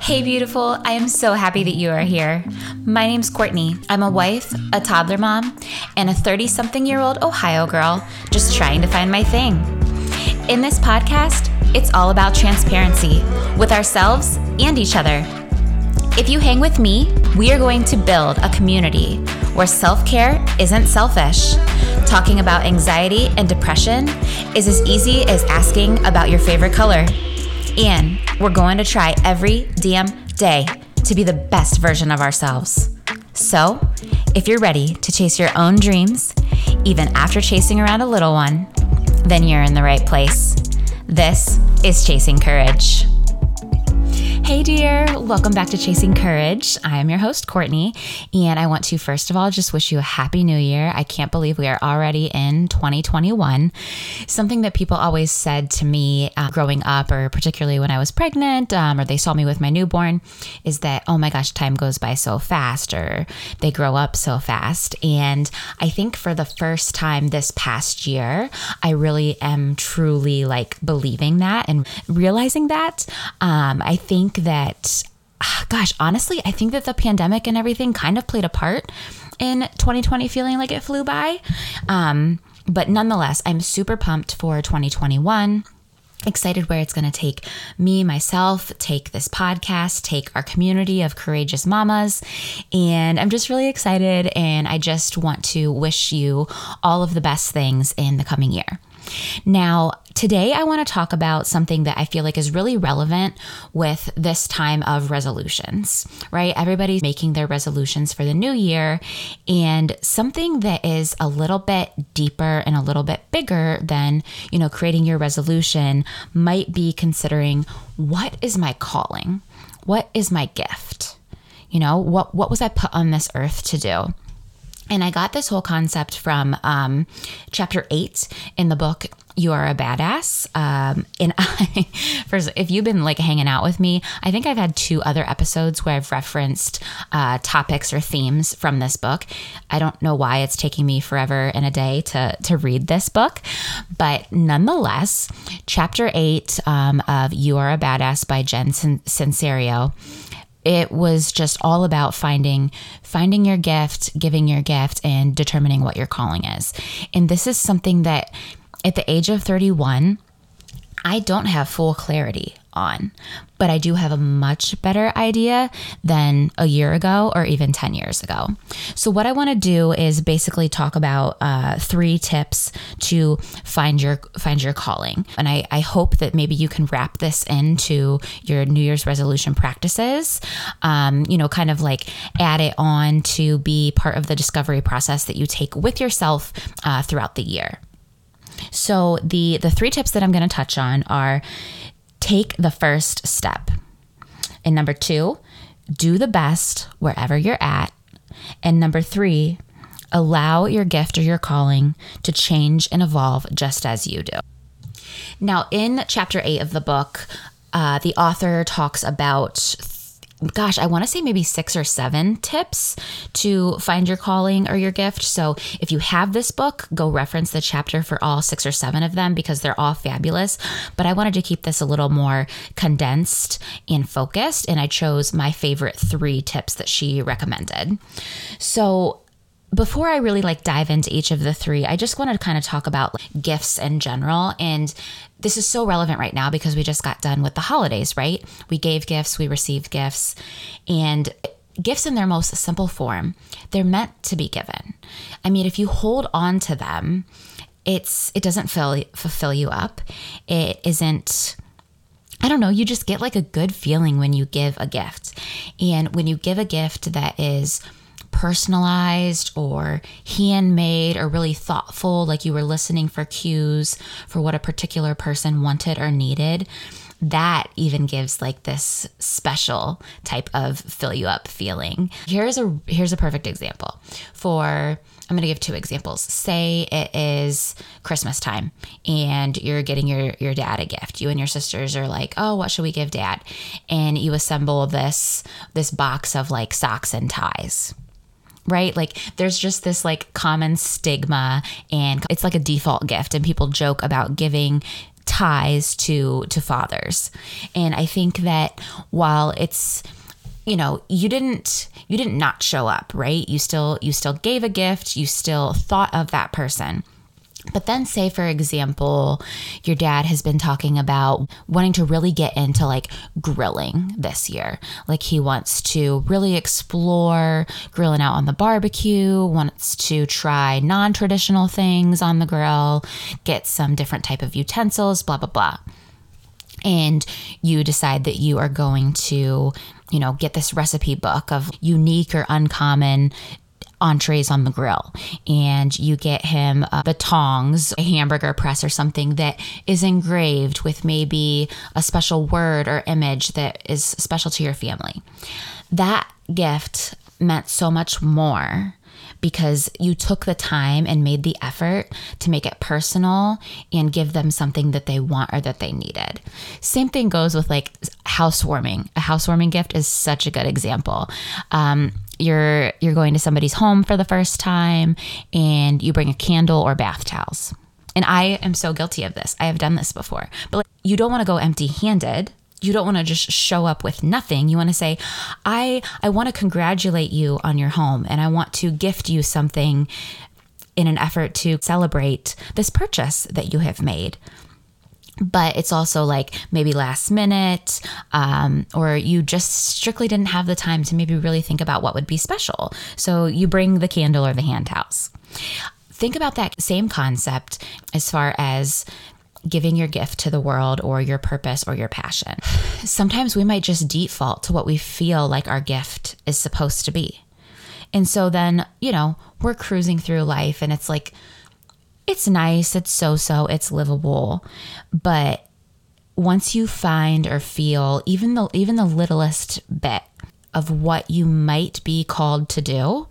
Hey beautiful, I am so happy that you are here. My name's Courtney. I'm a wife, a toddler mom, and a 30-something-year-old Ohio girl just trying to find my thing. In this podcast, it's all about transparency with ourselves and each other. If you hang with me, we are going to build a community where self-care isn't selfish. Talking about anxiety and depression is as easy as asking about your favorite color. And we're going to try every damn day to be the best version of ourselves. So, if you're ready to chase your own dreams, even after chasing around a little one, then you're in the right place. This is Chasing Courage. Hey dear, welcome back to Chasing Courage. I am your host, Courtney, and I want to first of all just wish you a happy new year. I can't believe we are already in 2021. Something that people always said to me growing up, or particularly when I was pregnant, or they saw me with my newborn, is that, oh my gosh, time goes by so fast, or they grow up so fast. And I think for the first time this past year, I really am truly believing that and realizing that. I think that, honestly, I think that the pandemic and everything kind of played a part in 2020 feeling like it flew by. But nonetheless, I'm super pumped for 2021. Excited where it's going to take me, myself, take this podcast, take our community of courageous mamas. And I'm just really excited. And I just want to wish you all of the best things in the coming year. Now, today I want to talk about something that I feel like is really relevant with this time of resolutions, right? Everybody's making their resolutions for the new year, and something that is a little bit deeper and a little bit bigger than, creating your resolution might be considering, what is my calling? What is my gift? What was I put on this earth to do? And I got this whole concept from chapter 8 in the book, You Are a Badass. And if you've been hanging out with me, I think I've had 2 other episodes where I've referenced topics or themes from this book. I don't know why it's taking me forever and a day to read this book. But nonetheless, chapter 8 of You Are a Badass by Jen Sincero, it was just all about finding your gift, giving your gift, and determining what your calling is. And this is something that at the age of 31, I don't have full clarity on, but I do have a much better idea than a year ago or even 10 years ago. So what I want to do is basically talk about 3 tips to find your calling. And I hope that maybe you can wrap this into your New Year's resolution practices, add it on to be part of the discovery process that you take with yourself throughout the year. So the 3 tips that I'm going to touch on are: take the first step. And number 2, do the best wherever you're at. And number 3, allow your gift or your calling to change and evolve just as you do. Now, in chapter 8 of the book, the author talks about I want to say maybe 6 or 7 tips to find your calling or your gift. So if you have this book, go reference the chapter for all 6 or 7 of them because they're all fabulous. But I wanted to keep this a little more condensed and focused, and I chose my favorite 3 tips that she recommended. So before I really dive into each of the 3, I just wanted to kind of talk about gifts in general. And this is so relevant right now because we just got done with the holidays, right? We gave gifts, we received gifts, and gifts in their most simple form, they're meant to be given. I mean, if you hold on to them, it doesn't fulfill you up. It isn't, you just get a good feeling when you give a gift. And when you give a gift that is personalized or handmade or really thoughtful, like you were listening for cues for what a particular person wanted or needed, that even gives this special type of fill you up feeling. Here's a perfect example. I'm going to give 2 examples. Say it is Christmas time and you're getting your dad a gift. You and your sisters are like, oh, what should we give dad? And you assemble this box of socks and ties. Right? There's just this common stigma, and it's a default gift, and people joke about giving ties to fathers. And I think that while it's, you didn't not show up, right? You still gave a gift, you still thought of that person. But then say, for example, your dad has been talking about wanting to really get into like grilling this year. Like he wants to really explore grilling out on the barbecue, wants to try non-traditional things on the grill, get some different type of utensils, blah, blah, blah. And you decide that you are going to, get this recipe book of unique or uncommon entrees on the grill, and you get him the tongs, a hamburger press or something that is engraved with maybe a special word or image that is special to your family. That gift meant so much more because you took the time and made the effort to make it personal and give them something that they want or that they needed. Same thing goes with like housewarming. A housewarming gift is such a good example. You're going to somebody's home for the first time and you bring a candle or bath towels. And I am so guilty of this. I have done this before. But you don't want to go empty-handed. You don't want to just show up with nothing. You want to say, I want to congratulate you on your home and I want to gift you something in an effort to celebrate this purchase that you have made. But it's also like maybe last minute, or you just strictly didn't have the time to maybe really think about what would be special. So you bring the candle or the hand towels. Think about that same concept as far as giving your gift to the world or your purpose or your passion. Sometimes we might just default to what we feel like our gift is supposed to be. And so then, we're cruising through life and it's like, it's nice, it's so-so, it's livable. But once you find or feel even the littlest bit of what you might be called to do,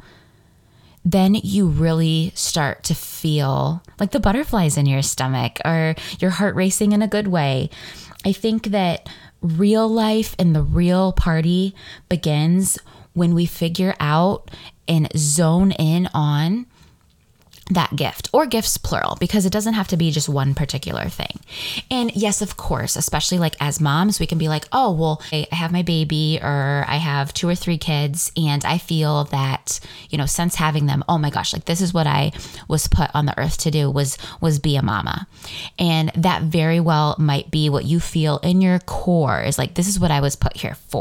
then you really start to feel like the butterflies in your stomach or your heart racing in a good way. I think that real life and the real party begins when we figure out and zone in on that gift, or gifts plural, because it doesn't have to be just one particular thing. And yes, of course, especially like as moms, we can be like, oh, well, I have my baby or I have 2 or 3 kids and I feel that, since having them, oh my gosh, like this is what I was put on the earth to do was be a mama. And that very well might be what you feel in your core is like, this is what I was put here for.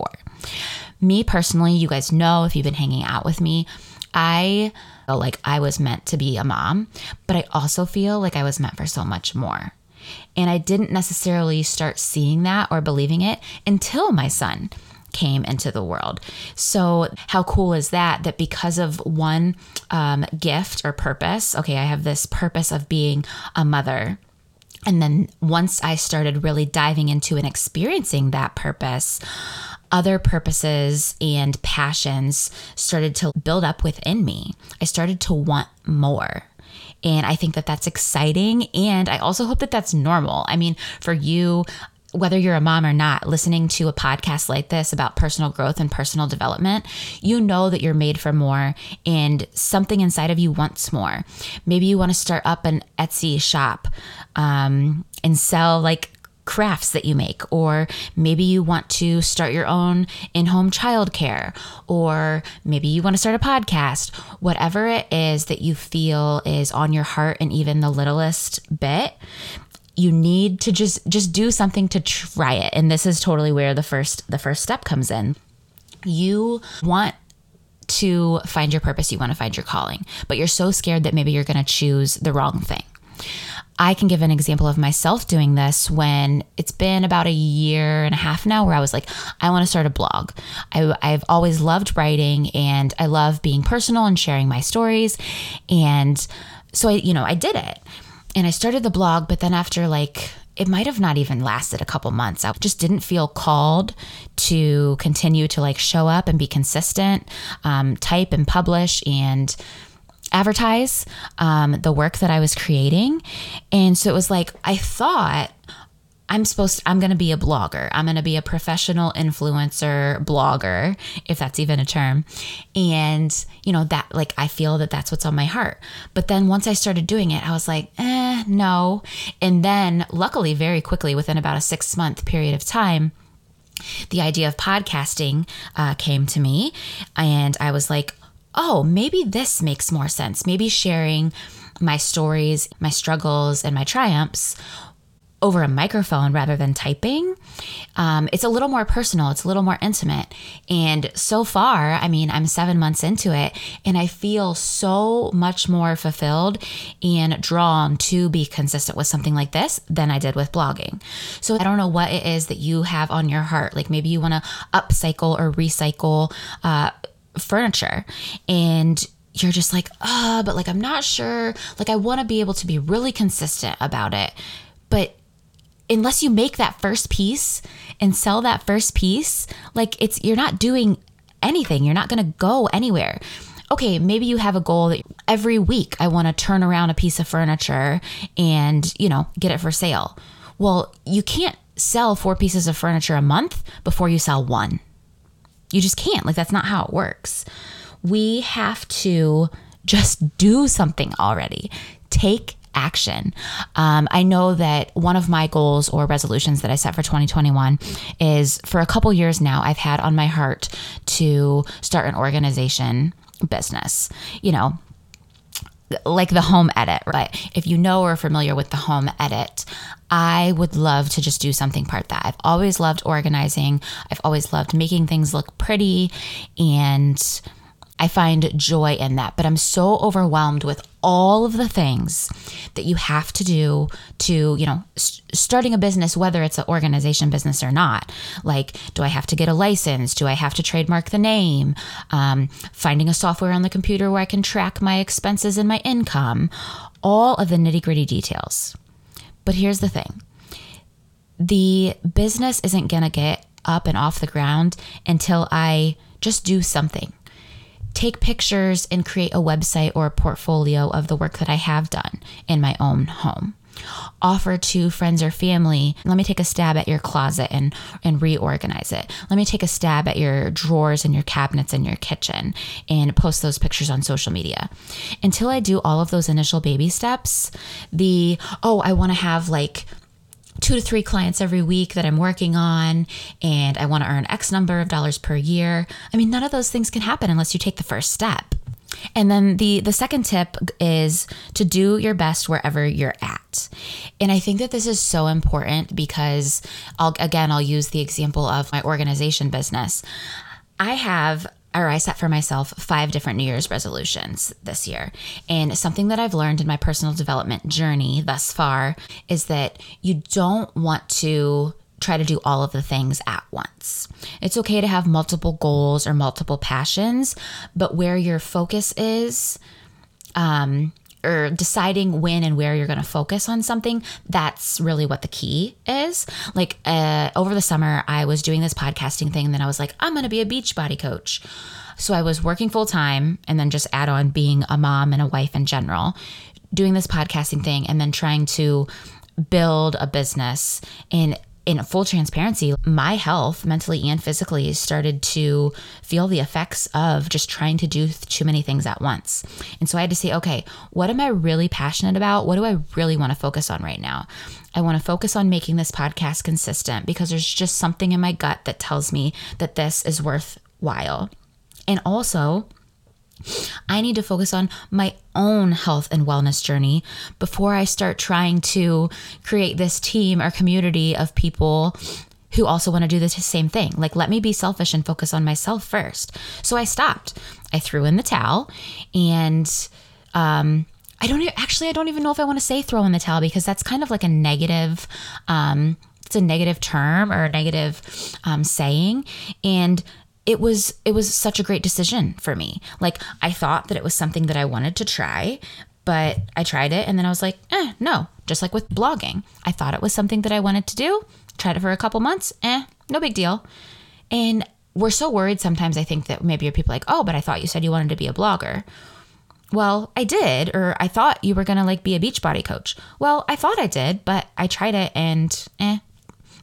Me personally, you guys know if you've been hanging out with me, I feel like I was meant to be a mom, but I also feel like I was meant for so much more. And I didn't necessarily start seeing that or believing it until my son came into the world. So how cool is that? That because of one gift or purpose, okay, I have this purpose of being a mother. And then once I started really diving into and experiencing that purpose, other purposes and passions started to build up within me. I started to want more. And I think that that's exciting. And I also hope that that's normal. I mean, for you, whether you're a mom or not, listening to a podcast like this about personal growth and personal development, you know that you're made for more and something inside of you wants more. Maybe you want to start up an Etsy shop and sell like crafts that you make, or maybe you want to start your own in-home childcare, or maybe you want to start a podcast. Whatever it is that you feel is on your heart and even the littlest bit, you need to just do something to try it. And this is totally where the first step comes in. You want to find your purpose, you want to find your calling, but you're so scared that maybe you're going to choose the wrong thing. I can give an example of myself doing this when it's been about 1.5 years now where I was like, I want to start a blog. I've always loved writing and I love being personal and sharing my stories. And so I did it and I started the blog, but then after it might have not even lasted a couple months. I just didn't feel called to continue to show up and be consistent, type and publish and advertise the work that I was creating. And so it was like, I thought I'm going to be a blogger. I'm going to be a professional influencer blogger, if that's even a term. And, that like, I feel that that's what's on my heart. But then once I started doing it, I was like, no. And then luckily, very quickly, within about a 6-month period of time, the idea of podcasting came to me, and I was like, oh, maybe this makes more sense. Maybe sharing my stories, my struggles, and my triumphs over a microphone rather than typing. It's a little more personal. It's a little more intimate. And so far, I'm 7 months into it, and I feel so much more fulfilled and drawn to be consistent with something like this than I did with blogging. So I don't know what it is that you have on your heart. Like maybe you want to upcycle or recycle furniture, and you're just like, but like, I'm not sure. Like, I want to be able to be really consistent about it. But unless you make that first piece and sell that first piece, like you're not doing anything. You're not going to go anywhere. Okay, maybe you have a goal that every week I want to turn around a piece of furniture and, get it for sale. Well, you can't sell 4 pieces of furniture a month before you sell 1. You just can't. Like, that's not how it works. We have to just do something already. Take action. I know that one of my goals or resolutions that I set for 2021 is, for a couple years now, I've had on my heart to start an organization business, like the home edit. But if you know or are familiar with the home edit, I would love to just do something part that. I've always loved organizing. I've always loved making things look pretty, and I find joy in that. But I'm so overwhelmed with all of the things that you have to do to, starting a business, whether it's an organization business or not. Like, do I have to get a license? Do I have to trademark the name? Finding a software on the computer where I can track my expenses and my income, all of the nitty-gritty details. But here's the thing. The business isn't going to get up and off the ground until I just do something. Take pictures and create a website or a portfolio of the work that I have done in my own home. Offer to friends or family, let me take a stab at your closet and reorganize it. Let me take a stab at your drawers and your cabinets in your kitchen and post those pictures on social media. Until I do all of those initial baby steps, I want to have like 2 to 3 clients every week that I'm working on, and I want to earn X number of dollars per year. None of those things can happen unless you take the first step. And then the second tip is to do your best wherever you're at. And I think that this is so important because I'll use the example of my organization business. I set for myself 5 different New Year's resolutions this year. And something that I've learned in my personal development journey thus far is that you don't want to try to do all of the things at once. It's okay to have multiple goals or multiple passions, but where your focus is, or deciding when and where you're going to focus on something, that's really what the key is. Like over the summer, I was doing this podcasting thing, and then I was like, I'm going to be a Beachbody coach. So I was working full time, and then just add on being a mom and a wife in general, doing this podcasting thing, and then trying to build a business. In full transparency, my health, mentally and physically, started to feel the effects of just trying to do too many things at once. And so I had to say, okay, what am I really passionate about? What do I really want to focus on right now? I want to focus on making this podcast consistent because there's just something in my gut that tells me that this is worthwhile. And also, I need to focus on my own health and wellness journey before I start trying to create this team or community of people who also want to do the same thing. Like, let me be selfish and focus on myself first. So I stopped. I threw in the towel, and I don't even know if I want to say throw in the towel, because that's kind of like a negative, it's a negative term or a negative saying. And it was such a great decision for me. Like, I thought that it was something that I wanted to try, but I tried it, and then I was like, no. Just like with blogging, I thought it was something that I wanted to do, tried it for a couple months, no big deal. And we're so worried sometimes, I think, that maybe people are like, oh, but I thought you said you wanted to be a blogger. Well, I did, or I thought you were going to be a Beachbody coach. Well, I thought I did, but I tried it and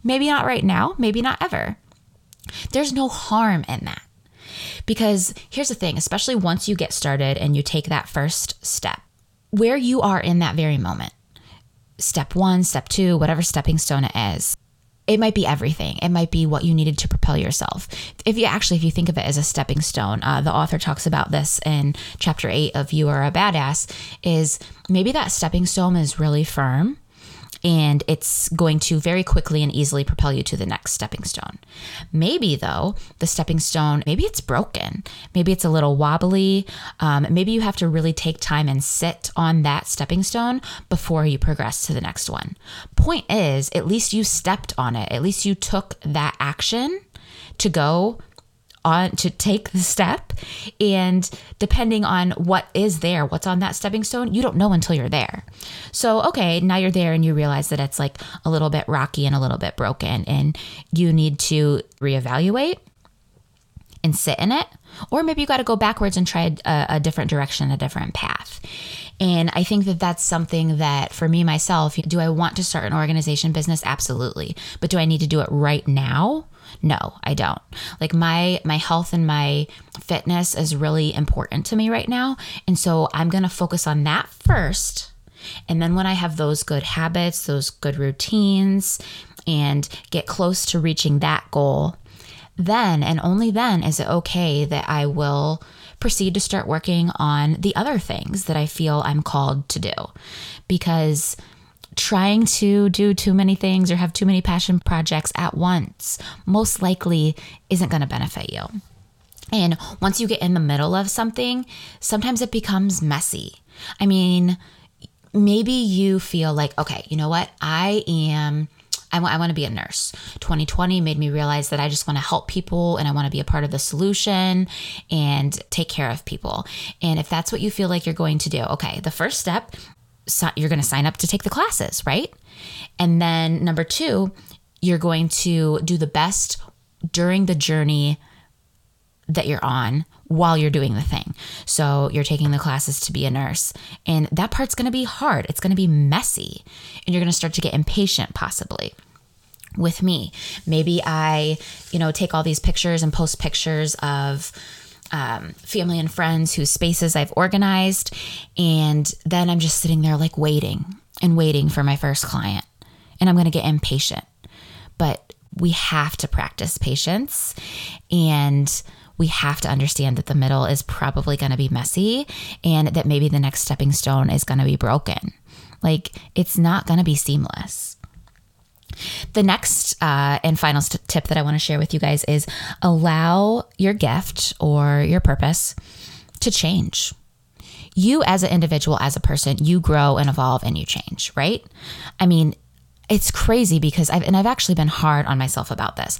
Maybe not right now, maybe not ever. There's no harm in that. Because here's the thing, especially once you get started and you take that first step, where you are in that very moment, step 1, step 2, whatever stepping stone it is, it might be everything. It might be what you needed to propel yourself. If you think of it as a stepping stone, the author talks about this in chapter 8 of You Are a Badass, is maybe that stepping stone is really firm and it's going to very quickly and easily propel you to the next stepping stone. Maybe though, the stepping stone, maybe it's broken. Maybe it's a little wobbly. Maybe you have to really take time and sit on that stepping stone before you progress to the next one. Point is, at least you stepped on it. At least you took that action to go on to take the step. And depending on what is there, what's on that stepping stone, you don't know until you're there. So, okay, now you're there and you realize that it's like a little bit rocky and a little bit broken and you need to reevaluate and sit in it. Or maybe you got to go backwards and try a different direction, a different path. And I think that that's something that for me, myself, do I want to start an organization business? Absolutely. But do I need to do it right now? No, I don't. Like my health and my fitness is really important to me right now. And so I'm going to focus on that first. And then when I have those good habits, those good routines, and get close to reaching that goal, then and only then is it okay that I will proceed to start working on the other things that I feel I'm called to do. Because trying to do too many things or have too many passion projects at once most likely isn't going to benefit you. And once you get in the middle of something, sometimes it becomes messy. I mean, maybe you feel like, okay, you know what? I want to be a nurse. 2020 made me realize that I just want to help people and I want to be a part of the solution and take care of people. And if that's what you feel like you're going to do, okay, the first step, you're going to sign up to take the classes, right? And then number 2, you're going to do the best during the journey that you're on while you're doing the thing. So you're taking the classes to be a nurse, and that part's going to be hard. It's going to be messy, and you're going to start to get impatient possibly. With me, maybe I, take all these pictures and post pictures of family and friends whose spaces I've organized. And then I'm just sitting there like waiting for my first client, and I'm going to get impatient. But we have to practice patience, and we have to understand that the middle is probably going to be messy and that maybe the next stepping stone is going to be broken. Like it's not going to be seamless. The next and final tip that I want to share with you guys is allow your gift or your purpose to change. You as an individual, as a person, you grow and evolve and you change, right? I mean, it's crazy because I've actually been hard on myself about this.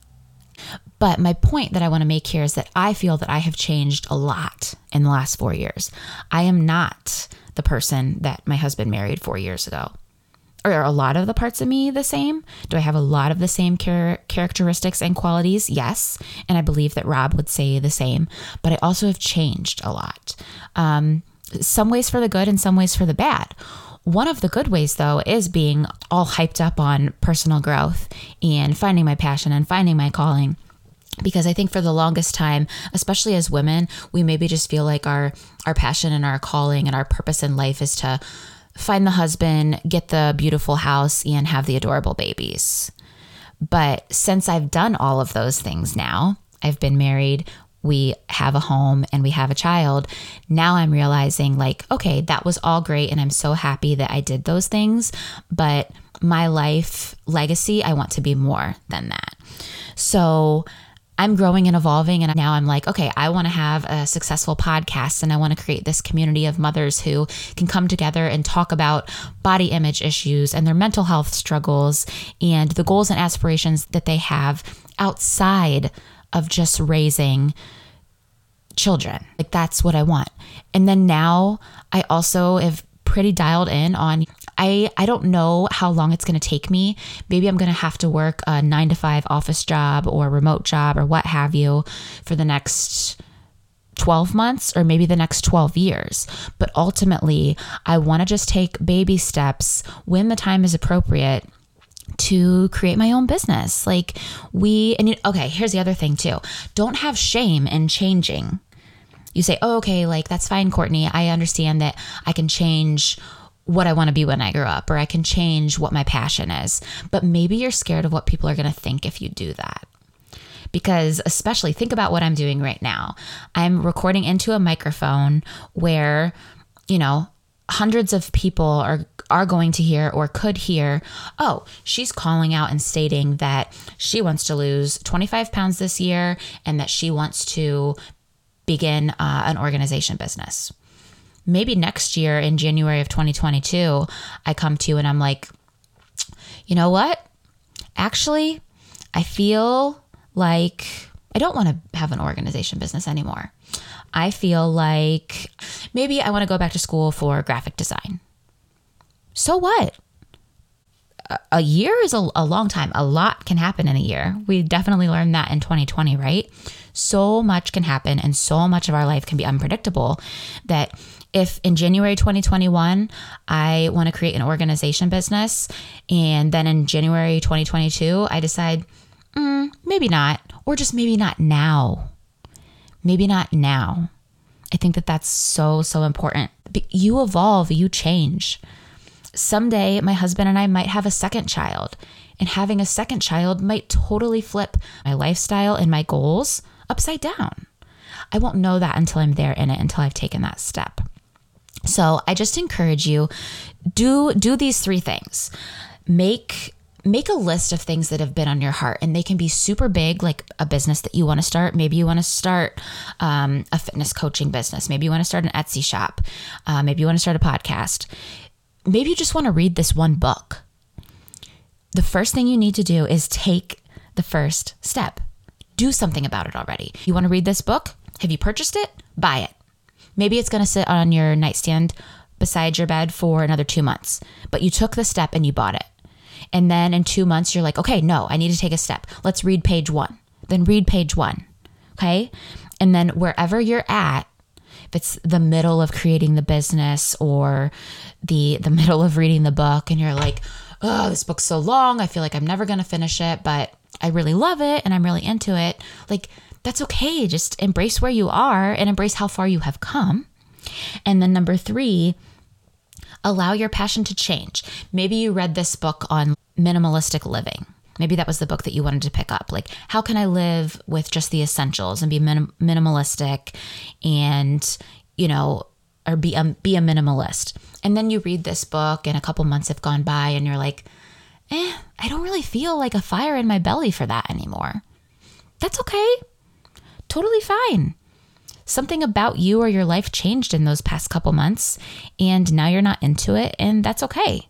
But my point that I want to make here is that I feel that I have changed a lot in the last 4 years. I am not the person that my husband married 4 years ago. Are a lot of the parts of me the same? Do I have a lot of the same characteristics and qualities? Yes. And I believe that Rob would say the same. But I also have changed a lot. Some ways for the good and some ways for the bad. One of the good ways, though, is being all hyped up on personal growth and finding my passion and finding my calling. Because I think for the longest time, especially as women, we maybe just feel like our passion and our calling and our purpose in life is to find the husband, get the beautiful house, and have the adorable babies. But since I've done all of those things now, I've been married, we have a home, and we have a child. Now I'm realizing like, okay, that was all great. And I'm so happy that I did those things. But my life legacy, I want to be more than that. So I'm growing and evolving. And now I'm like, okay, I want to have a successful podcast and I want to create this community of mothers who can come together and talk about body image issues and their mental health struggles and the goals and aspirations that they have outside of just raising children. Like that's what I want. And then now I also have pretty dialed in on, I don't know how long it's going to take me. Maybe I'm going to have to work a 9-to-5 office job or remote job or what have you for the next 12 months or maybe the next 12 years. But ultimately, I want to just take baby steps when the time is appropriate to create my own business. Like here's the other thing too. Don't have shame in changing. You say, oh, okay, like that's fine, Courtney. I understand that I can change what I want to be when I grow up, or I can change what my passion is. But maybe you're scared of what people are going to think if you do that. Because especially think about what I'm doing right now. I'm recording into a microphone where, hundreds of people are going to hear or could hear, oh, she's calling out and stating that she wants to lose 25 pounds this year and that she wants to begin an organization business. Maybe next year in January of 2022, I come to you and I'm like, you know what? Actually, I feel like I don't want to have an organization business anymore. I feel like maybe I want to go back to school for graphic design. So what? A year is a long time. A lot can happen in a year. We definitely learned that in 2020, right? So much can happen and so much of our life can be unpredictable that if in January 2021, I want to create an organization business, and then in January 2022, I decide, maybe not, or just maybe not now. Maybe not now. I think that that's so, so important. You evolve, you change. Someday, my husband and I might have a second child, and having a second child might totally flip my lifestyle and my goals upside down. I won't know that until I'm there in it, until I've taken that step. So I just encourage you, do these 3 things. Make a list of things that have been on your heart, and they can be super big, like a business that you want to start. Maybe you want to start a fitness coaching business. Maybe you want to start an Etsy shop. Maybe you want to start a podcast. Maybe you just want to read this one book. The first thing you need to do is take the first step. Do something about it already. You want to read this book? Have you purchased it? Buy it. Maybe it's going to sit on your nightstand beside your bed for another 2 months, but you took the step and you bought it. And then in 2 months, you're like, okay, no, I need to take a step. Let's read page 1. Then read page 1. Okay. And then wherever you're at, if it's the middle of creating the business or the middle of reading the book, and you're like, oh, this book's so long, I feel like I'm never going to finish it, but I really love it and I'm really into it. Like, that's okay. Just embrace where you are and embrace how far you have come. And then number 3, allow your passion to change. Maybe you read this book on minimalistic living. Maybe that was the book that you wanted to pick up. Like, how can I live with just the essentials and be minimalistic and, or be a minimalist. And then you read this book and a couple months have gone by and you're like, I don't really feel like a fire in my belly for that anymore. That's okay. Totally fine. Something about you or your life changed in those past couple months, and now you're not into it, and that's okay.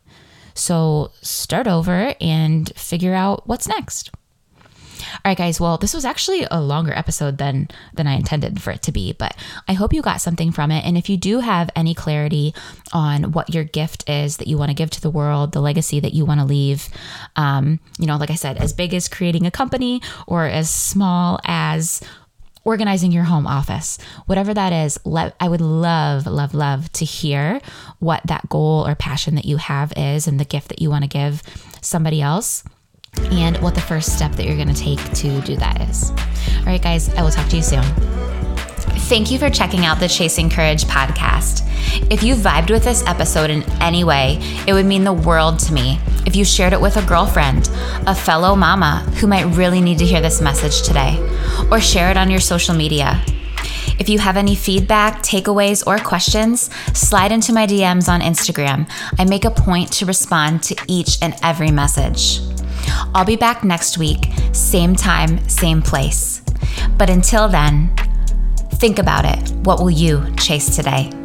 So start over and figure out what's next. All right, guys. Well, this was actually a longer episode than I intended for it to be, but I hope you got something from it. And if you do have any clarity on what your gift is that you want to give to the world, the legacy that you want to leave, like I said, as big as creating a company or as small as organizing your home office, whatever that is, I would love, love, love to hear what that goal or passion that you have is and the gift that you want to give somebody else, and what the first step that you're going to take to do that is. All right, guys, I will talk to you soon. Thank you for checking out the Chasing Courage podcast. If you vibed with this episode in any way, it would mean the world to me if you shared it with a girlfriend, a fellow mama who might really need to hear this message today, or share it on your social media. If you have any feedback, takeaways, or questions, slide into my DMs on Instagram. I make a point to respond to each and every message. I'll be back next week, same time, same place. But until then, think about it. What will you chase today?